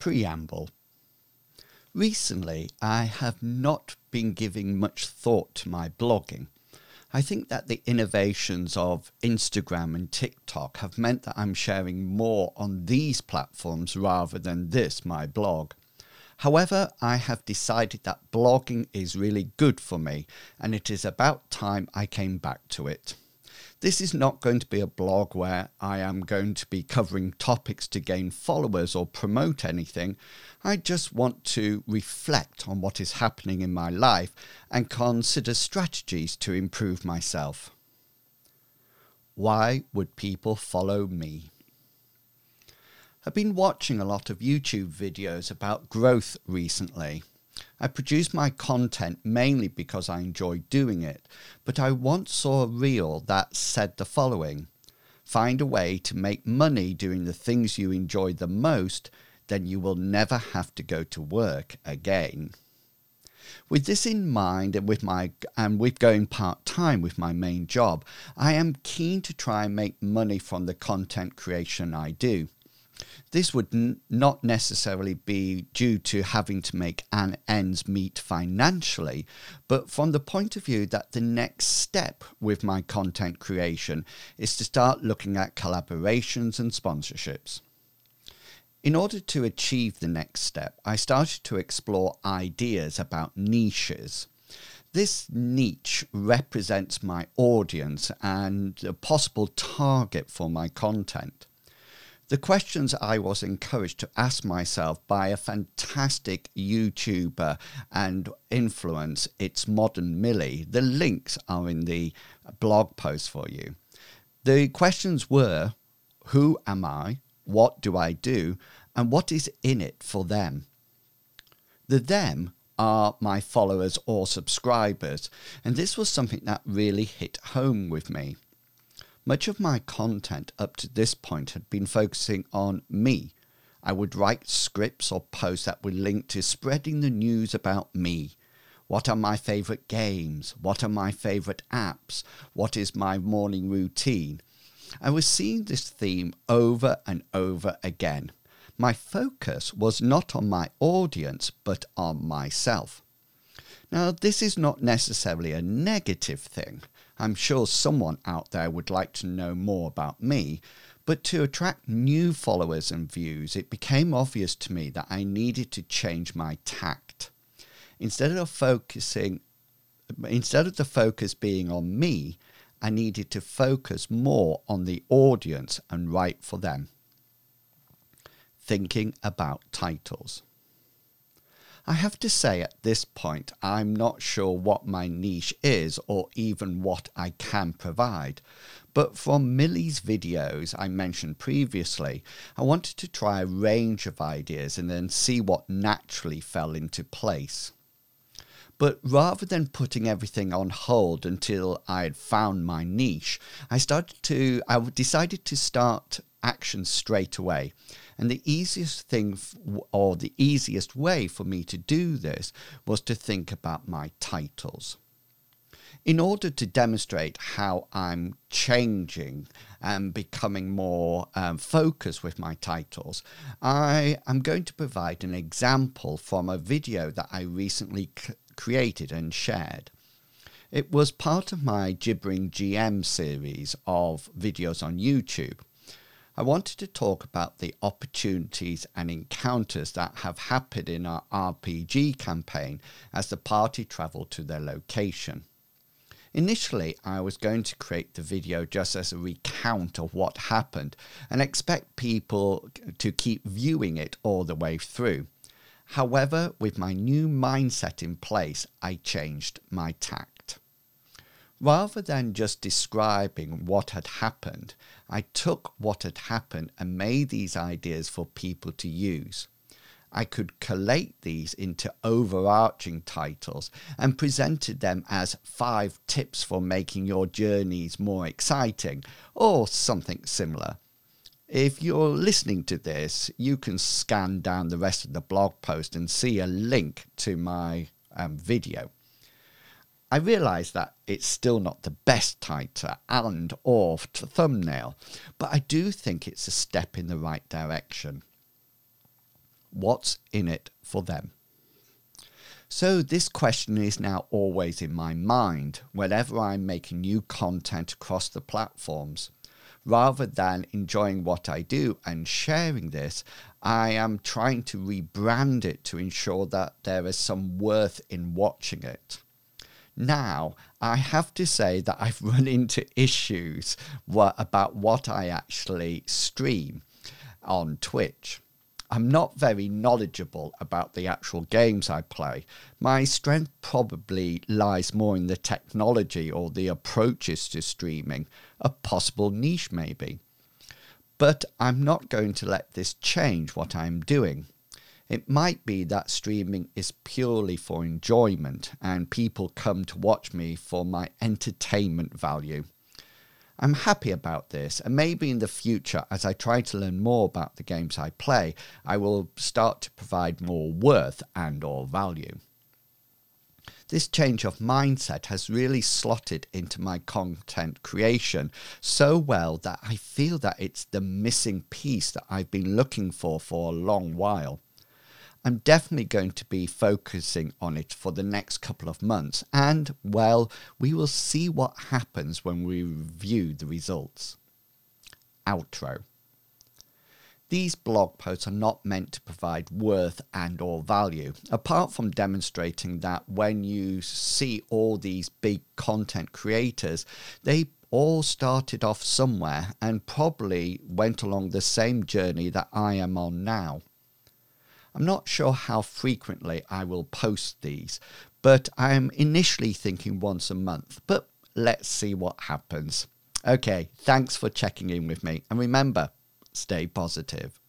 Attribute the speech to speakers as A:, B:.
A: Preamble. Recently, I have not been giving much thought to my blogging. I think that the innovations of Instagram and TikTok have meant that I'm sharing more on these platforms rather than this, my blog. However, I have decided that blogging is really good for me, and it is about time I came back to it. This is not going to be a blog where I am going to be covering topics to gain followers or promote anything. I just want to reflect on what is happening in my life and consider strategies to improve myself. Why would people follow me? I've been watching a lot of YouTube videos about growth recently. I produce my content mainly because I enjoy doing it, but I once saw a reel that said the following: find a way to make money doing the things you enjoy the most, then you will never have to go to work again. With this in mind, and with going part-time with my main job, I am keen to try and make money from the content creation I do. This would not necessarily be due to having to make ends meet financially, but from the point of view that the next step with my content creation is to start looking at collaborations and sponsorships. In order to achieve the next step, I started to explore ideas about niches. This niche represents my audience and a possible target for my content. The questions I was encouraged to ask myself by a fantastic YouTuber and influence, It's Modern Millie. The links are in the blog post for you. The questions were: who am I? What do I do? And what is in it for them? The them are my followers or subscribers, and this was something that really hit home with me. Much of my content up to this point had been focusing on me. I would write scripts or posts that would link to spreading the news about me. What are my favourite games? What are my favourite apps? What is my morning routine? I was seeing this theme over and over again. My focus was not on my audience, but on myself. Now, this is not necessarily a negative thing. I'm sure someone out there would like to know more about me, but to attract new followers and views, it became obvious to me that I needed to change my tact. Instead of the focus being on me, I needed to focus more on the audience and write for them. Thinking about titles. I have to say at this point, I'm not sure what my niche is or even what I can provide. But from Millie's videos I mentioned previously, I wanted to try a range of ideas and then see what naturally fell into place. But rather than putting everything on hold until I had found my niche, I decided to start action straight away. And the easiest way for me to do this was to think about my titles. In order to demonstrate how I'm changing and becoming more focused with my titles, I am going to provide an example from a video that I recently created and shared. It was part of my Gibbering GM series of videos on YouTube. I wanted to talk about the opportunities and encounters that have happened in our RPG campaign as the party travelled to their location. Initially, I was going to create the video just as a recount of what happened and expect people to keep viewing it all the way through. However, with my new mindset in place, I changed my tact. Rather than just describing what had happened, I took what had happened and made these ideas for people to use. I could collate these into overarching titles and presented them as 5 tips for making your journeys more exciting, or something similar. If you're listening to this, you can scan down the rest of the blog post and see a link to my video. I realise that it's still not the best title and or thumbnail, but I do think it's a step in the right direction. What's in it for them? So this question is now always in my mind whenever I'm making new content across the platforms. Rather than enjoying what I do and sharing this, I am trying to rebrand it to ensure that there is some worth in watching it. Now, I have to say that I've run into issues about what I actually stream on Twitch. I'm not very knowledgeable about the actual games I play. My strength probably lies more in the technology or the approaches to streaming, a possible niche maybe. But I'm not going to let this change what I'm doing. It might be that streaming is purely for enjoyment and people come to watch me for my entertainment value. I'm happy about this, and maybe in the future, as I try to learn more about the games I play, I will start to provide more worth and or value. This change of mindset has really slotted into my content creation so well that I feel that it's the missing piece that I've been looking for a long while. I'm definitely going to be focusing on it for the next couple of months and, well, we will see what happens when we review the results. Outro. These blog posts are not meant to provide worth and or value, apart from demonstrating that when you see all these big content creators, they all started off somewhere and probably went along the same journey that I am on now. I'm not sure how frequently I will post these, but I am initially thinking once a month, but let's see what happens. Okay, thanks for checking in with me, and remember, stay positive.